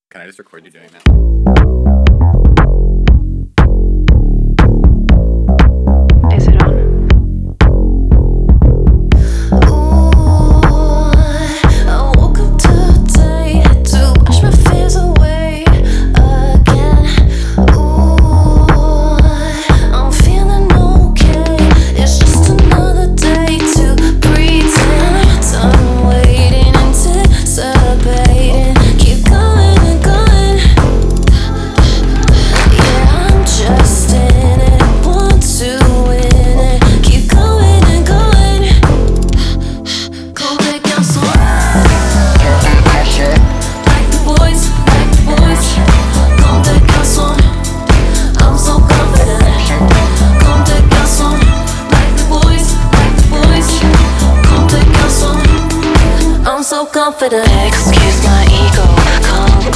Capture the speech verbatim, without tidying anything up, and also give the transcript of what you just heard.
Can I just record you doing that? Is it on? So confident.